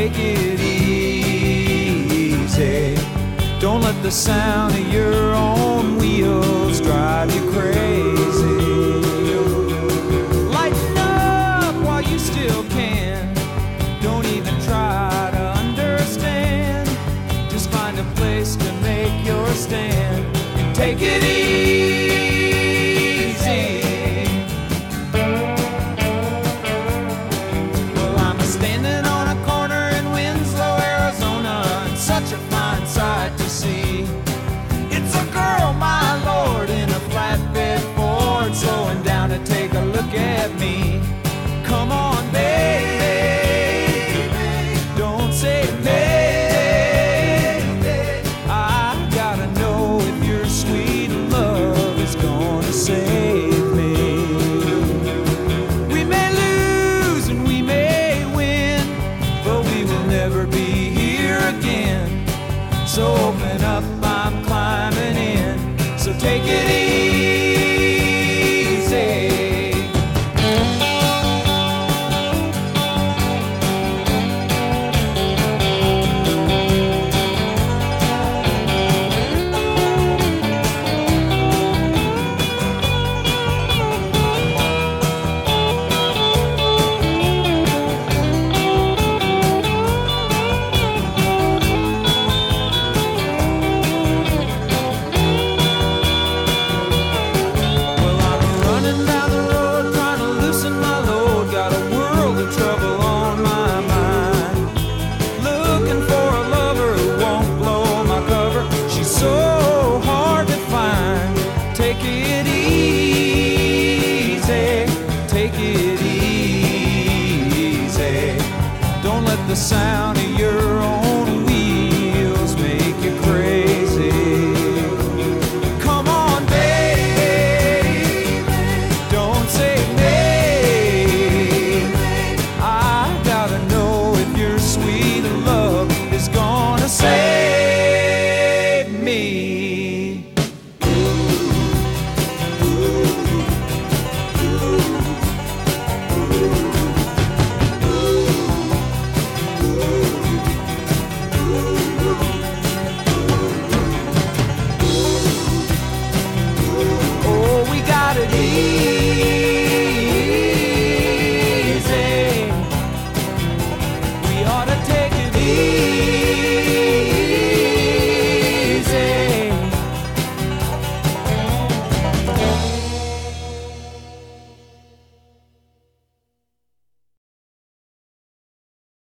take it easy. Don't let the sound of your own wheels drive you crazy. Lighten up while you still can. Don't even try to understand. Just find a place to make your stand and take it easy. Well, I'm standing on a corner in Winslow, Arizona, and such a fine sight to see. It's a girl, my lord, in a flatbed Ford, slowing down to take a look at me. Come on, baby, don't say maybe. I gotta know if your sweet love is gonna save me. We may lose and we may win, but we will never be here again. So open up, I'm climbing in. So take it easy. Take it easy, take it easy.